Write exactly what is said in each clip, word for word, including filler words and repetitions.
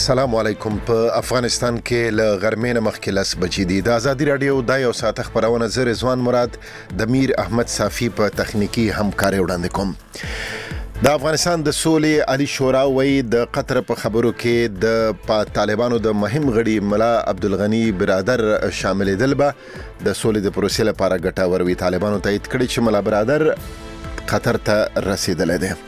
السلام علیکم. په افغانستان کې ل غرمې مخکې لس بجې دي. د ازادي رادیو د یو ساعت خبرونه زه رضوان مراد د میر احمد صافی په تخنیکی همکاري وړاندې کوم. د افغانستان د سولې عالی شورا وایي د قطر په خبرو کې د طالبانو د مهم غړي ملا عبدالغنی برادر شاملېدل به د سولې د پروسې لپاره ګټور وي. طالبانو تایید کړی چې ملا برادر قطر ته رسیدلی دی.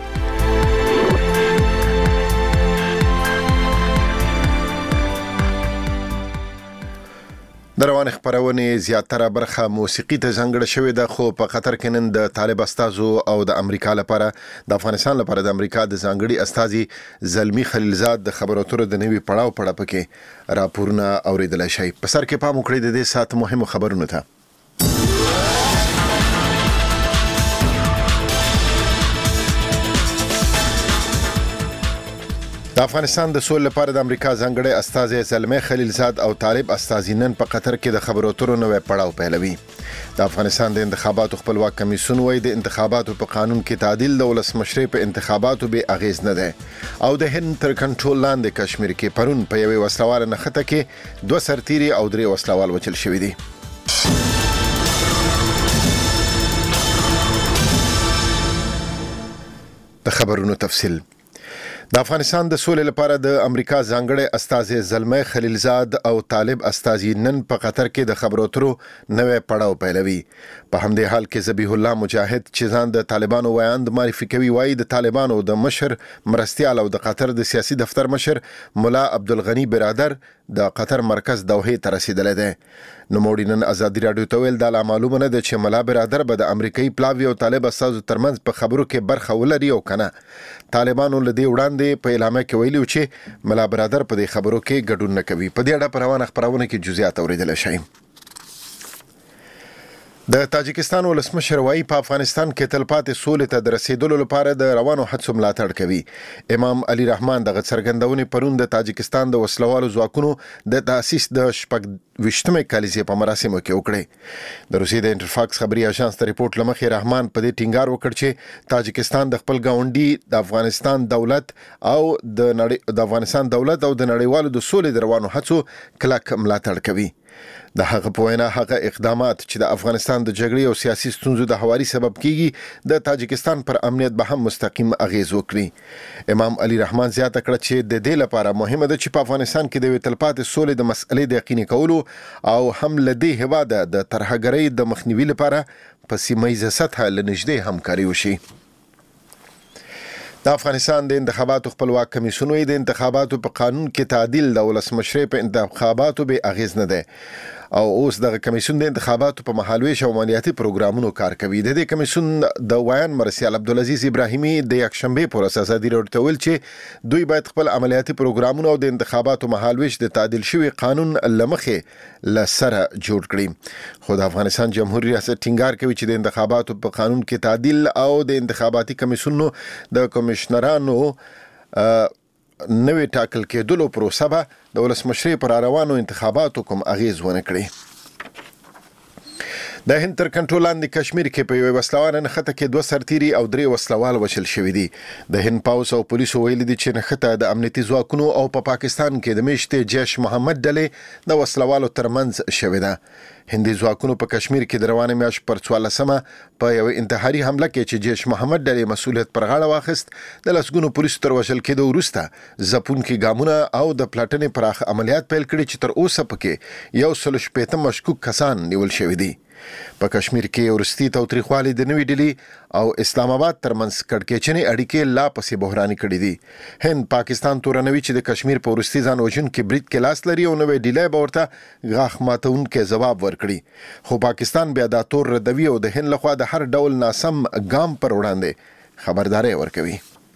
د روانې خبرونې زیاتره برخه موسیقي ته ځانګړې شوې ده، خو په قطر کې نن د طالب استازو او د امریکا لپاره د افغانستان لپاره د امریکا د ځانګړي استازي زلمی خلیلزاد د خبرو اترو د نوي پړاو په اړه پکې راپورونه اوریدلای شي. په سر کې پام وکړئ د دې ساعت مهمو خبرونو ته. د افغانستان د سولې لپاره د امریکا ځانګړي استازي زلمی خلیلزاد او طالب استازي نن په قطر کې د خبرو اترو نوې پړاو پیلوي. د افغانستان د انتخاباتو خپلواک کمیسیون وايي د انتخاباتو په قانون کې تعدیل د ولسمشرۍ په انتخاباتو به اغیز نه ده او د هند تر کنټرول لاندې کشمیر کې پرون په یوې وسلواله نښته کې دوه سرتیري او درې وسلوال وچل شوي دي. د خبرونو تفصیل. د افغانستان د سولې لپاره د امریکا ځانګړي استازي زلمی خلیلزاد او طالب استازي نن په قطر کې د خبرو اترو نوې پړاو پیلوي. په همدې حال کې ذبیح الله مجاهد چې ځان د طالبانو وایاند معرفي کوي وایي د طالبانو د مشر مرستیال او د قطر د سیاسي دفتر مشر ملا عبدالغنی برادر د قطر مرکز دوحې ته رسیدلی دی. نوموړي نن ازادي رادیو ته ویل دا لا معلومه نه ده چې ملا برادر به د امریکایي پلاوي او طالب استازو ترمنځ په خبرو کې برخه ولري او کنه. طالبانو له دې وړاندې په اعلامیه کې ویلي چې ملا برادر په دې خبرو کې ګډون نه کوي. په دې اړه په روانه خبرونه کې جزئیات اوریدل شي. د تاجکستان ولسمشر وايي په افغانستان کې تلپاتې سولې ته د رسیدلو لپاره د روانو هڅو ملاتړ کوي. امام علي رحمان دغه څرګندونې پرون د تاجکستان د وسلوالو ځواکونو د تاسیس د شپږ ویشتمې کالیزې په مراسمو کې وکړې. د روسیې د انټرفاکس خبري اژانس د ریپورت لمخې رحمان په دې ټینګار وکړ چې تاجکستان د خپل ګاونډي د افغانستان دولت او د نړۍ د افغانستان دولت او د نړیوالو د سولې د روانو هڅو کلک ملاتړ کوي. د هغه په وینا هغه اقدامات چې د افغانستان د جګړې او سیاسي ستونزو د هواري سبب کیږي د تاجکستان پر امنیت به هم مستقیم اغیز وکړي. امام علي رحمان زیاته کړه چې د دې لپاره مهمه ده چې په افغانستان کې د تلپاتې سولې د مسئلې د یقیني کولو او هم لدې هواده د ترهګرۍ د مخنیوي لپاره په سیمه‌ییزه سطحه لنږدې همکاري وشي. د افغانستان د انتخاباتو خپلواک کمیسیون د انتخاباتو په قانون کې تعدیل د ولسمشرۍ په انتخاباتو به اغیز نه ده او اوس دغه کمیسیون د انتخاباتو په مهالويش او مالیاتي پروګرامونو کار کوي. د دې کمیسیون د وایان مرسیال عبدالعزیز ابراهیمي د یکشنبه پر اساس ازادي رادیو ته ویل چې دوی باید خپل عملیاتي پروګرامونو او د انتخاباتو مهالويش د تعدیل شوی قانون لمخې لسره جوړ کړي. خو د افغانستان جمهوریت ریاست ټینګار کوي چې د انتخاباتو په قانون کې تعدیل او د انتخاباتي کمیسیونو د کمشنرانو نوې ټاکل کېدلو پروسه به د ولسمشرۍ پر روانو انتخاباتو کوم اغیز ونه کړي. د هند تر کنټرول لاندې کشمیر کې په یوه وسلواله نښته کې دوه سرتیري او درې وسلوال وشل شوي دي. د هند پولیس او پولیسو ویلي دي چې نښته د امنیتي ځواکونو او په پا پاکستان کې د میشتې جیش محمد ډلې د وسلوالو ترمنځ شوې ده. هندي ځواکونو په کشمیر کې د روانې میاشتې پر څوارلسمه په یو انتحاري حمله کې چې جیش محمد ډلې مسؤلیت پر غاړه واخیست د لسګونو پولیسو تر وژل کېدو وروسته ځپونکي ګامونه او د پلاټنې پراخ عملیات پیل کړي چې تر اوسه پکې یو سل شپېته مشکوک کسان نیول شوي دي. په کشمیر کې ورستي تاوتریخوالي د نوې ډلې او اسلام آباد ترمنځ کړکېچنې اړیکې لا پسې بحراني کړې دي. هند پاکستان تورنوي چې د کشمیر په ورستي ځان وژونکي برید کې لاس لري او نوې ډلې به ورته غاښ ماتونکي ځواب ورکړي. خو پاکستان بیا دا تور ردوي او د هند لخوا د هر ډول ناسم ګام پر وړاندې خبرداري ورکوي.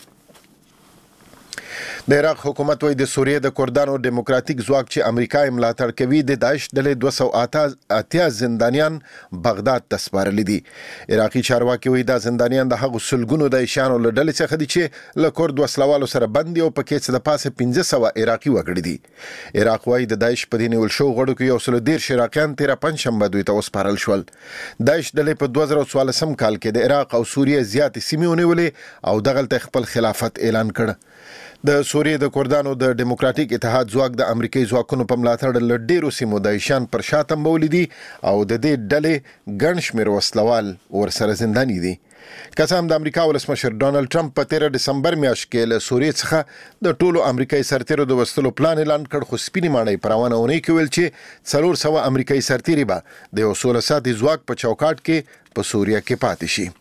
د عراق حکومت وایي د سوریې د کردانو ډیموکراتیک ځواک چې امریکا یې ملاتړ کوي د داعش ډلې دوه سوه اتیا زندانیان بغداد ته سپارلي دي. عراقي چارواکي وایي دا زندانیان د هغو سلګونو داعشیانو له ډلې څخه دي چې له کرد وسلوالو سره بند دي او پکې څه د پاسه پنځه سوه عراقي وګړي دي. عراق وایي د داعش په دې نیول شوو غړو کې یو سل دېرش عراقیان تېره پنجشنبه دوی ته وسپارل شول. داعش ډلې په دوه زره څوارلسم کال کې د عراق او سوریې زیاتې سیمې ونیولې او دغلته خپل خلافت اعلان کړ. د سوریې د کردانو د دیموکراتیک اتحاد ځواک د امریکایي ځواکونو په ملاتړ له ډیرو سیمو د ایشان پر شاته مولیدي او د دې ډلې ګڼ شمېر وسلوال ورسره زنداني دي. که څه هم د امریکا ولسمشر ډونالد ټرمپ په تیره ډسمبر میاشت کې له سوریې څخه د ټولو امریکایي سرتیرو د وستلو پلان اعلان کړ، خو سپینې ماڼۍ په روانه اونۍ کې ویل چې څلور سوه امریکایي سرتیري به د یو سوله ساتي ځواک په چوکاټ کې په سوریه کې پاتې شي.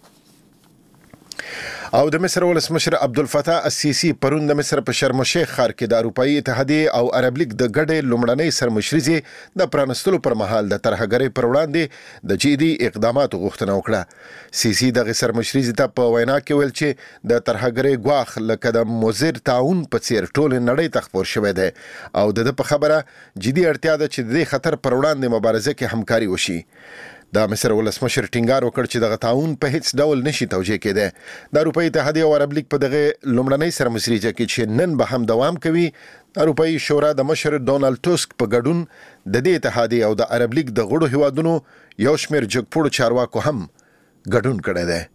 او د مصر ولسمشر عبدالفتاح السیسی پرون د مصر په شرم الشیخ ښار کې د اروپایي اتحادیې او عرب لیګ د ګډې لومړنۍ سرمشریزې د پرانستلو پر مهال د ترهګرۍ پر وړاندې د جدي اقداماتو غوښتنه وکړه. سیسی دغه سرمشریزې ته په وینا کې ویل چې د ترهګرۍ ګواښ لکه د مضر تعاون په څیر ټول نړۍ ته خپور شوی دی او د په خبره جدي اړتیا ده چې د دې خطر پر وړاندې مبارزه کې همکاري وشي. د مصر ولسمشر ټینګار وکړ چې دغه تعاون په هیڅ ډول نشي توجیه کېدی. د اروپایي اتحادیې او عرب لیګ په دغه لومړنۍ سرمشریزه کې چې نن به هم دوام کوي، اروپایي شورا د مشر ډونالد ټسک په ګډون د دې اتحادیې او د عرب لیګ د غړو هیوادونو یو شمېر جګپوړو چارواکو هم ګډون کړی دی.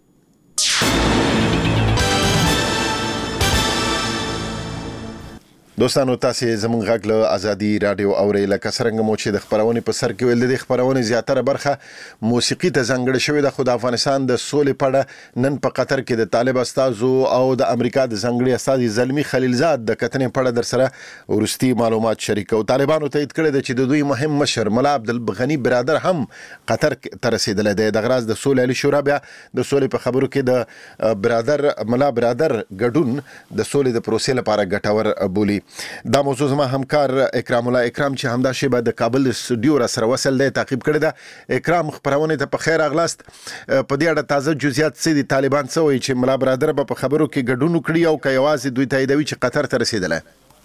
دوستانو، تاسو زموږ غږ له ازادي رادیو اورئ. لکه څرنګه مو چې د خبرونې په سر کې ویل، د خبرونې زیاتره برخه موسیقي ته ځانګړې شوې ده، خو د افغانستان د سولې په اړه نن په قطر کې د طالب استازو او د امریکا د ځانګړي استازي زلمي خلیلزاد د کتنې په اړه در سره ورستي معلومات شریکو. طالبانو تایید کړی دی چې د دوی مهم مشر ملا عبدالغني برادر هم قطر ته رسیدلی دی. د غراض د سولې علي شورا بیا د سولې په خبرو کې د برادر ملا برادر ګډون د سولې د پروسې لپاره ګټور بولي. دا موضوع زما همکار اکرام الله اکرام چې همدا شی به د کابل استودیو را سره وصل دی تعقیب کړی ده. اکرام، خبرونه ته په خیر اغلاست. په دې اړه تازه جزئیات څه دي؟ طالبان څه وایي چې ملا برادر به په خبرو کې ګډون وکړي او که یوازې دوی تاییدوي چې قطر ته رسیدلی؟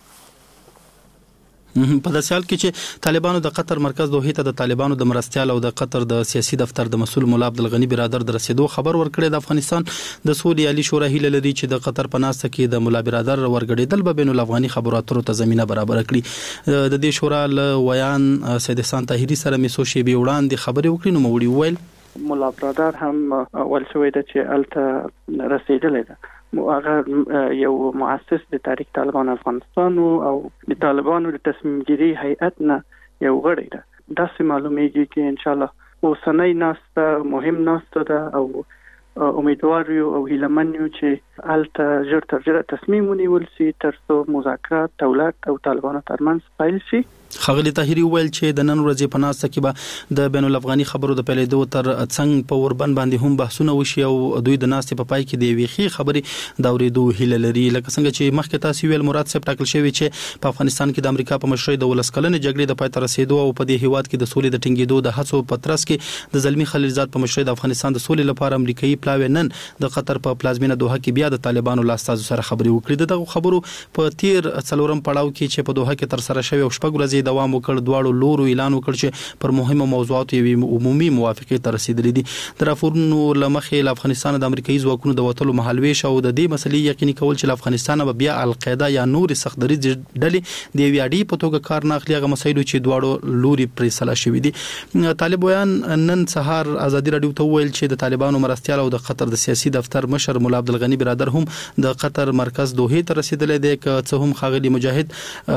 په داسې حال کې چې طالبانو د قطر مرکز دوحې ته د طالبانو د مرستیال او د قطر د سیاسي دفتر د مسؤل مولا عبدالغني برادر د رسیدو خبر ورکړی. د افغانستان د سولې علي شورا هیله لري چې د قطر په ناسته کې د مولا برادر ورګډېدل به بین الافغاني خبرو اترو ته زمينه برابر کړي. د دې شورا له ویان سید احسان طاهري سره مې څو شېبې وړاندې خبرې وکړې، نو موړي وویل مولا برادر هم ول شوې ده چې الته رسیدلې ده. هغه یو مؤسس د تاریخ طالبان افغانستان او د طالبانو د تصمیم گیری هیئت نه یو غړی ده. داسې معلومیږي چې ان شاء الله اوسنۍ ناسته مهم ناسته ده او امیدوار یو او هیلمن یو چې الته ژر تر ژره تصمیم ونیول شي ترڅو مذاکرات دولت او طالبانو ترمنځ پیل شي. خغلی طاهری ویل چې د نن ورځې په ناسته کې به د بین الافغاني خبرو د پیلېدو تر څنګ په اوربند باندې هم بحثونه وشي او دوی د ناستې په پای کې د یوې ښې خبرې د اورېدو هیله لري. لکه څنګه چې مخکې تاسو ویل، مراد صاحب ټاکل شوی چې په افغانستان کې د امریکا په مشرۍ د ولس کلنې جګړې د پای ته رسیدو او په دې هیواد کې د سولې د ټینګېدو د هڅو په ترڅ کې د زلمي خلیلزاد په مشرۍ د افغانستان د سولې لپاره امریکایي پلاوی نن د قطر په پلازمینه دوحه کې بیا د طالبانو له استازو سره خبرې وکړې. دغه خبرو په تیر څلورم پړاو کې چې په دوحه کې تر سره شوی او شپږ ورځې دوام وکړ، دواړو لورو اعلان وکړ چې پر مهمو موضوعاتو یوې عمومي موافقې ته رسیدلې دي. د راپورونو له مخې له افغانستان د امریکایي ځواکونو د وتلو مهالویش او د دې مسلې یقیني کول چې له افغانستان به بیا القاعده یا نور سخت دریځ ډلې د یوې اړې په توګه کار نه اخلي، هغه مسایلو چې دواړو لوري پرې سلا شوي دي. طالب ویان نن سهار ازادي رادیو ته ویل چې د طالبانو مرستیال او د قطر د سیاسي دفتر مشر مولا عبدالغني برادر هم د قطر مرکز دوحې ته رسیدلې دي. که څه هم خاغلی مجاهد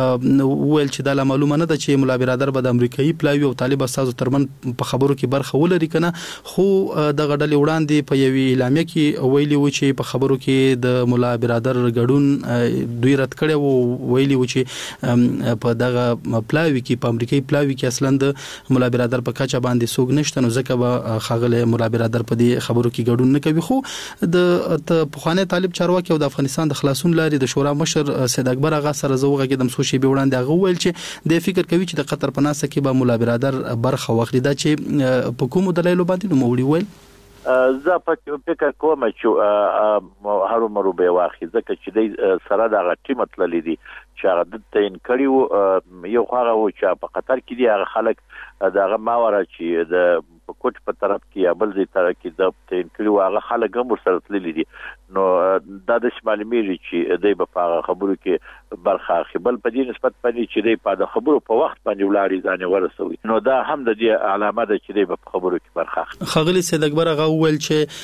ویل چې دا معلومه نه ده چې مولا برادر به د امریکایي پلاوی او طالب استازو ترمن په خبرو کې برخه ولري کنه، خو د غډلې وړاندې په یوې اعلامیه کې ویلي و چې په خبرو کې د مولا برادر ګډون دوی رد کړي او ویلي و چې په دغه پلاوی کې په امریکایي پلاوی کې اصلا د مولا برادر په کچه باندې سوګ نشته، نو ځکه به خاغله مولا برادر په دې خبرو کې ګډون نه کوي. خو د پخوانی طالب چارواکي او د افغانستان د خلاصون لاري د شورا مشر سید اکبر اغا سره زوغه کې د مسو شی به وړاندې هغه ویل چې د فکر کوي چې د قطر په ناسه کې به مولا برادر برخه واخلي. دا چې په کومو دلایلو باندې نو موړي ویل زه په فکر کوم چې هرو مرو به واخلي، ځکه چې د سره د ټیم تللی دي چې هغه د تین کړیو. یو هغه و چې په قطر کې دي هغه خلک دغه ماوره چې د کوټ په طرف کې یا بل ځای طرف کې د تین کړي هغه خلک هم ورسره تللي دي نو دا د شمال میږي چې دوی په هغه خبرو کې برخه اخلي بل په دې نسبت باندې چې دوی په خبرو په وخت باندې ولاړ ځان ورسوي نو دا هم د دې علامه ده چې دوی په خبرو کې برخه اخلي. خغلی سید اکبر هغه ویل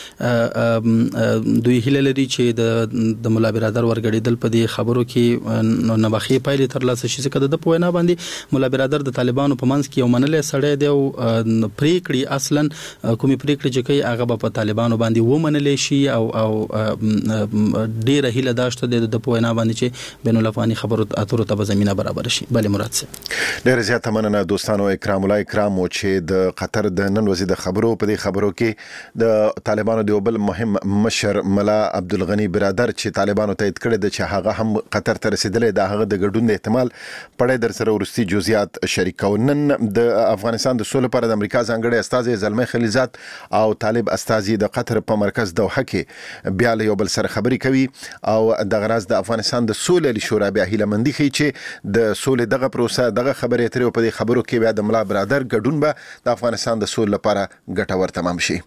چې دوی هیله لري چې د د مولا برادر ورګړېدل په دې خبرو کې نو نبخي پایلې تر لاسه شي چې د په وینا باندې مولا برادر د طالبانو په منځ کې یو منلې سړی دی او پریکړې اصلا کومي پریکړې چې کوي هغه په طالبانو باندې و منلې شي او او ډیره هیله داشته د په وینا باندې چې بین الافغاني خبرو اترو ته زمينه برابر شي. بله مراد سي ډیر زیات مننه دوستانو اکرام الله اکرام او چې د قطر د نن ورځې د خبرو په دې خبرو کې د طالبانو د بل مهم مشر ملا عبدالغنی برادر چې طالبانو تایید کړی د چې هغه هم قطر ته رسیدلې د هغه د ګډون د احتمال پړې در سره ورستي جزئیات شریکو. نن د افغانستان د سولې لپاره د امریکا ځانګړي استازي زلمي خلیزات او طالب استازي د قطر په مرکز دوحه کې بیا له یو بل سره خبري کوي او د غراز د افغانستان د سولې شورا بیا هیله مندي کوي چې د سولې دغه پروسه دغه خبرې اترې په دې خبرو کې بیا د ملا برادر ګډون به د افغانستان د سولې لپاره ګټور تمام شي.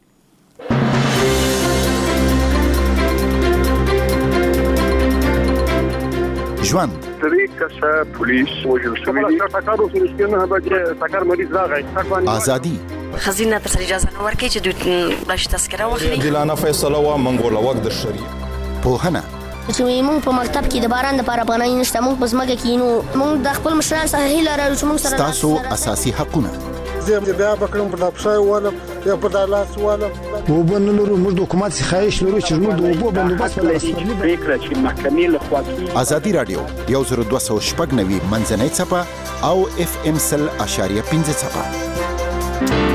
ژوند طریقه پولیس وجل شوی تاکارو سرسکینه به تاکار مریض راغی ازادي خزینه تر اجازه نه ورکړي چې دوی بلش تذکره واخلي دلانه فیصله وا منګوله وخت د شریعه پوهنه چې موږ په مکتب کې د باران د لپاره بنای نشته موږ په ځمکه کې نو موږ د خپل مشران سره هیله لرو چې موږ سره تاسو اساسي حقونه زه بیا بکړم په دپښای ولم یا په دالاس ولم وبنلرو موږ د حکومت خواهش لرو چې موږ د وبو بندوبست ولرو فکر چې محکمې له خوا ازادي رادیو یو زر دوه سوه شپږ نوي منځنۍ څپه او اف ام سل اشاریه پنځه څپه.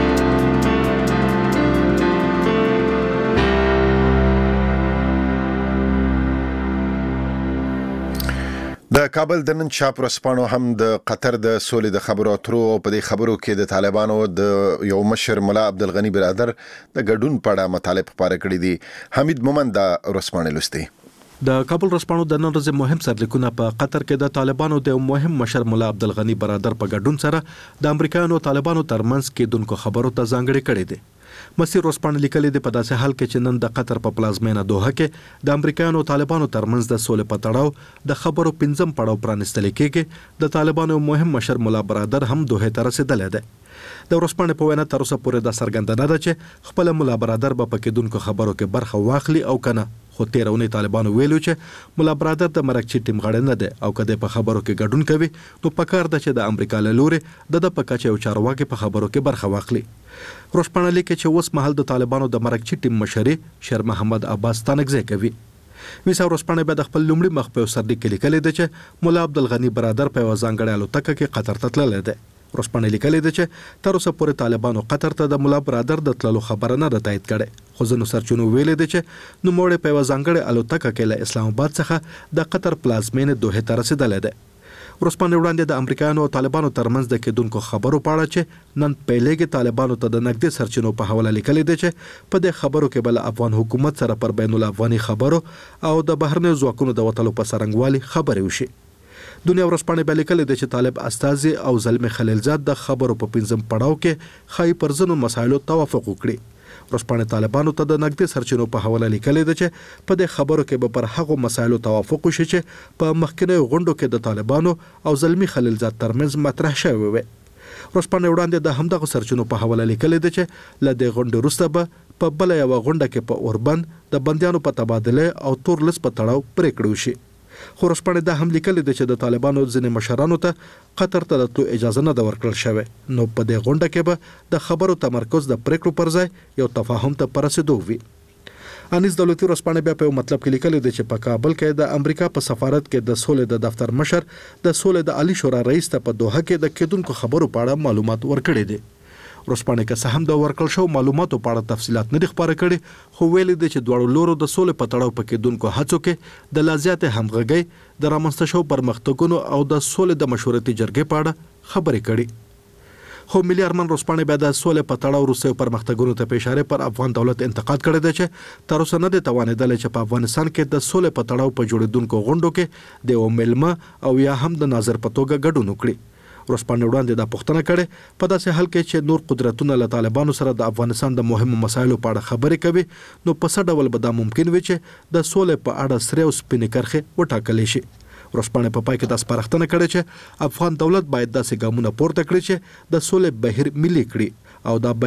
د کابل د نن چاپ ورسپانو هم د قطر د سولې د خبرو اترو په دې خبرو کې د طالبانو د یو مشر ملا عبدالغنی برادر د ګډون په اړه مطالب خبره کړې دي. حمید مومند د ورسپانې لوستي. د کابل رسپانو د نن ورځې مهم سرلیکونه په قطر کې د طالبانو د مهم مشر مولا عبدالغنی برادر په ګډون سره د امریکایانو طالبانو ترمنځ کې دونکو خبرو ته ځانګړي کړي دي. مسیر رسپانه لیکلي د په داسې حال کې چې نن د قطر په پلازمینه دوحه کې د امریکایانو طالبانو ترمنځ د سولې په تړاو د خبرو پنځم پړاو پرانستل کېږي د طالبانو مهم مشر مولا برادر هم دوحه ته رسیدلی دی. د رسپانه په وینا تر اوسه پورې د څرګنده نه ده چې خپل مولا برادر به په کې دونکو خبرو کې برخه واخلي او کنه خو تیرونی طالبانو ویلو چې مولا برادر د مرکچی ټیم غړی نه دی او کده په خبرو کې ګډون کوي نو پکار ده چې د امریکا له لوري د د پکاچ او چارواکي په خبرو کې برخه واخلي. روشپانه لیکي چې اوس مهال د طالبانو د مرکچی ټیم مشري شیر محمد عباس تانګزی کوي. میسا روشپانه به د خپل لومړي مخ په سرلیک کې لیکلي دی چې مولا عبدالغنی برادر په ځانګړي الوتکه کې قطر ته تللی دی. روشپانه لیکلي دی چې تر اوسه پورې طالبانو قطر ته د مولا برادر د تللو خبره نه ده تایید کړې خو ځینو سرچینو ویلي دی چې نوموړی په یوه ځانګړې الوتکه کې له اسلام آباد څخه د قطر پلازمینې دوحې ته رسېدلی دی. روشپانه وړاندې د امریکایانو او طالبانو ترمنځ د کېدونکو خبرو په اړه چې نن پیلېږي طالبانو ته د نږدې سرچینو په حواله لیکلي دی چې په دې خبرو کې بل افغان حکومت سره پر بین الافغاني خبرو او د بهرنیو ځواکونو د وتلو په څرنګوالي خبرې وشي. دنیا ورسپانه به لیکلي دی چې طالب استازي او زلمي خلیلزاد د خبرو په پنځم پړاو کې خای پر ځینو مسایلو توافق وکړي. ورسپانه طالبانو ته د نږدې سرچینو په حواله لیکلي دی چې په دې خبرو کې به پر هغو مسایلو توافق وشي چې په مخکینیو غونډو کې د طالبانو او زلمي خلیلزاد ترمنځ مطرح شوی وي. ورسپانه وړاندې د همدغه سرچینو په حواله لیکلي دی چې له دې غونډې وروسته به په بله یوه غونډه کې په اوربند د بندیانو په تبادله او تور لیست په تړاو پریکړې وشي. خو رسپانه دا هم لیکلي دی چې د طالبانو ځینې مشرانو ته قطر ته د تلو اجازه نه ده ورکړل شوې نو په دې غونډه کې به د خبرو تمرکز د پریکړو پر ځای یو تفاهم ته په رسېدو وي. انیس دولتي رسپانه بیا په یو مطلب کې لیکلي دی چې په کابل کې د امریکا په سفارت کې د سولې د دفتر مشر د سولې د عالی شورا رئیس ته په دوحه کې د کېدونکو خبرو په اړه معلومات ورکړي دي. رسپانه که څه هم د ورکړل شو معلوماتو په اړه تفصيلات نه دي خبره کړي خو ویلي دي چې دواړو لورو د سولې په تړاو په کېدونکو هڅو کې د لا زیاتې همغږۍ د رامنځته شو پرمختګونو او د سولې د مشورتي جرګې په اړه خبرې کړي. خو ملي ارمان رسپانه بیا د سولې په تړاو روسي پرمختګونو ته په اشاره پر افغان دولت انتقاد کړی دی چې تر اوسه نه دی توانېدلی چې په افغانستان کې د سولې په تړاو په جوړېدونکو غونډو کې د یو مېلمه او یا هم د ناظر په توګه ګډون وکړي. ورسپانې وړاندې دا پوښتنه کړې په داسې حال کې چې نور قدرتونه له طالبانو سره د افغانستان د مهمو مسایلو په اړه خبرې کوي نو په څه ډول به دا ممکن وي چې د سولې په اړه سره او سپینې کرښې وټاکل شي. ورسپانې په پای کې دا سپارښتنه کړې چې افغان دولت باید داسې ګامونه پورته کړي چې د سولې بهیر ملي کړي او دا